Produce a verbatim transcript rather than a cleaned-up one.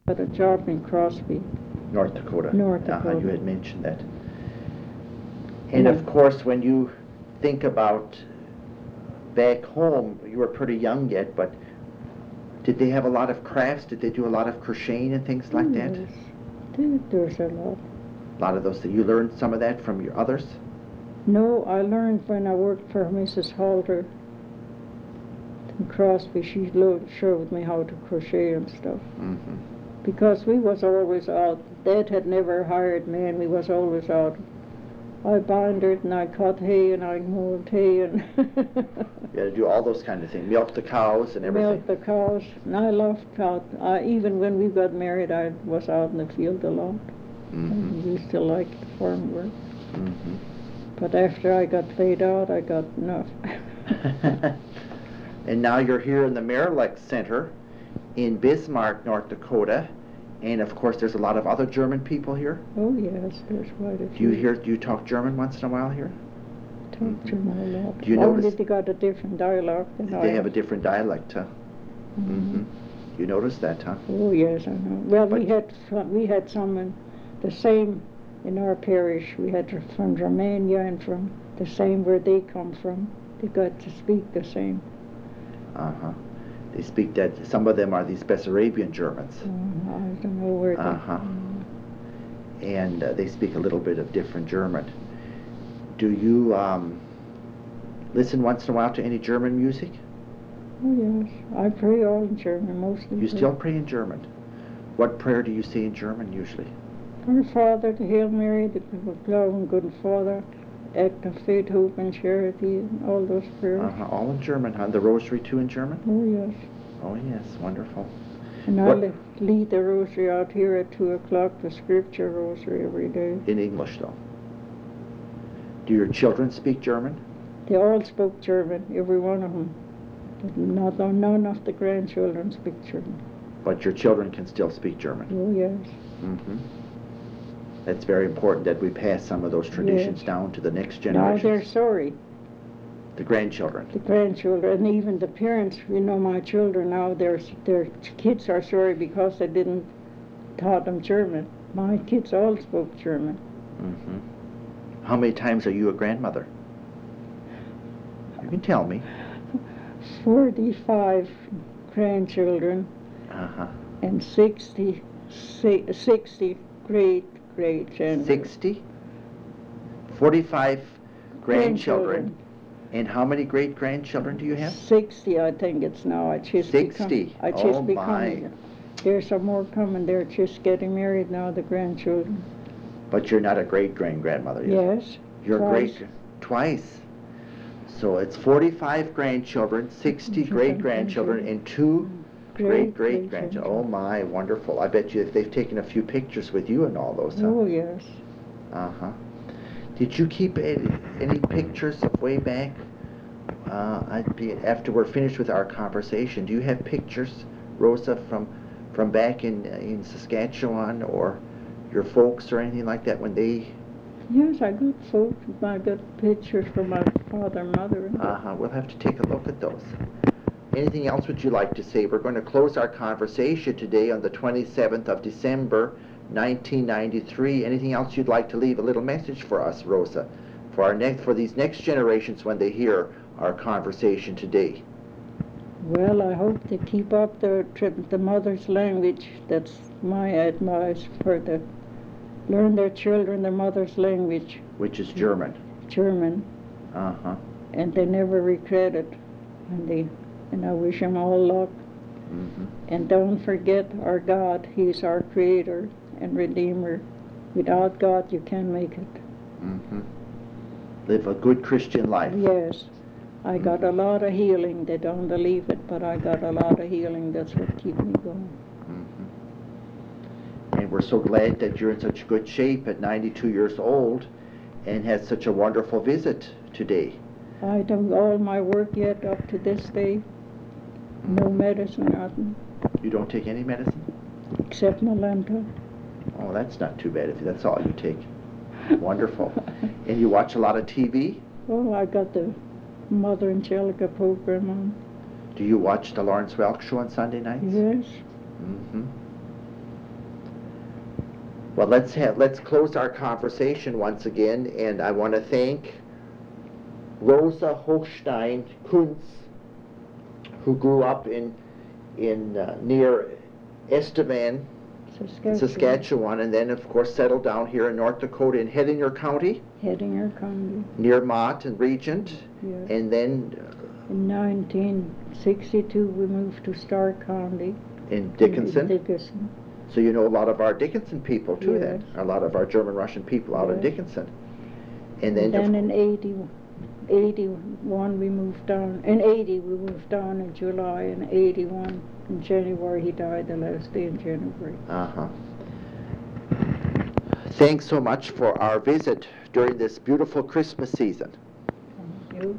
Got a job in Crosby, North Dakota. North Uh-huh, Dakota. you had mentioned that. And of course, when you think about back home, you were pretty young yet, but did they have a lot of crafts? Did they do a lot of crocheting and things like that? Yes, there- there's a lot. A lot of those. That you learned some of that from your others? No, I learned when I worked for Missus Halter in Crosby. She lo- showed me how to crochet and stuff. Mm-hmm. Because we was always out. Dad had never hired me, and we was always out. I bindered and I cut hay and I mowed hay and You had to do all those kind of things. Milk the cows and everything. milk the cows. And I loved out. I, even when we got married, I was out in the field a lot. Mm-hmm. I used to like the farm work. Mm-hmm. But after I got played out, I got enough. And now you're here in the Marillac Center in Bismarck, North Dakota, and of course there's a lot of other German people here. Oh yes, there's quite a Do few. you hear? Do you talk German once in a while here? Talk Mhm. German a lot. Do you Only notice- they got a different dialect than I They have a different dialect, huh? Mhm. Mm-hmm. You noticed that, huh? Oh yes, I know. Well, we But- had some, we had some in the same in our parish. We had from Romania and from the same where they come from. They got to speak the same. Uh-huh. They speak that. Some of them are these Bessarabian Germans, Uh, I don't know where. Uh-huh. They, and uh, they speak a little bit of different German. Do you um, listen once in a while to any German music? oh yes, I pray all in German mostly. You still pray in German. What prayer do you say in German usually? Our Father, the Hail Mary, the Glauben, Good Father, Act of Faith, Hope, and Charity, and all those prayers. Uh-huh. All in German, huh? The Rosary too in German? Oh yes. Oh yes, wonderful. And I What- le- lead the rosary out here at two o'clock, the scripture rosary every day. In English though. Do your children speak German? They all spoke German, every one of them. But not, none of the grandchildren speak German. But your children can still speak German. Oh yes. Mm-hmm. That's very important that we pass some of those traditions Yes. down to the next Now generation. they're sorry, The grandchildren. the grandchildren, and even the parents. You know, my children now, their their kids are sorry because they didn't taught them German. My kids all spoke German. Mm-hmm. How many times are you a grandmother? You can tell me. Forty-five grandchildren Uh-huh. and sixty, si- sixty great great grandchildren. Sixty? Forty-five grandchildren. And how many great-grandchildren do you have? Sixty, I think it's now. I just Sixty? Become, I just Oh, become. my. There's some more coming. They're just getting married now. The grandchildren. But you're not a great-grand-grandmother yet. Yes. You're twice. great twice. So it's forty-five grandchildren, sixty Mhm. great-grandchildren, and two Great great-great-grandchildren. Oh my, wonderful. I bet you if they've taken a few pictures with you and all those, huh? Oh yes. Uh-huh. Did you keep any, any pictures of way back? Uh, I'd be, after we're finished with our conversation, do you have pictures, Rosa, from from back in uh, in Saskatchewan, or your folks or anything like that when they? Yes, I got photos. I got pictures from my father, mother. And Uh-huh. We'll have to take a look at those. Anything else would you like to say? We're going to close our conversation today on the twenty-seventh of December, nineteen ninety-three. Anything else you'd like to leave a little message for us, Rosa, for our next for these next generations when they hear our conversation today? Well, I hope they keep up the trip, the mother's language. That's my advice for the learn their children their mother's language, Which is German. German, Uh-huh. and they never regret it. And they, and I wish them all luck. Mm-hmm. And don't forget our God. He's our Creator and Redeemer. Without God, you can't make it. Mm-hmm. Live a good Christian life. Yes. I got a lot of healing. They don't believe it, but I got a lot of healing. That's what keeps me going. Mm-hmm. And we're so glad that you're in such good shape at ninety-two years old and had such a wonderful visit today. I done all my work yet up to this day. No medicine, nothing, You don't take any medicine? except Malenta. Oh, that's not too bad if that's all you take. Wonderful. And you watch a lot of T V? Oh, I got the Mother Angelica program on. Do you watch the Lawrence Welk show on Sunday nights? Yes. Mm-hmm. Well, let's have, let's close our conversation once again, and I want to thank Rosa Hochstein Kuntz, who grew up in in uh, near Estevan, Saskatchewan. Saskatchewan, and then of course settled down here in North Dakota in Hedinger County, Hedinger County. near Mott and Regent, Yes. and then In nineteen sixty-two, we moved to Stark County. in Dickinson. In Dickinson. So you know a lot of our Dickinson people too, then Yes. a lot of our German-Russian people out in Yes. Dickinson, and And then, then of- in eighty, eighty-one, we moved down. In eighty, we moved down in July. In eighty-one, in January, he died the last day in January. uh-huh. Thanks so much for our visit during this beautiful Christmas season.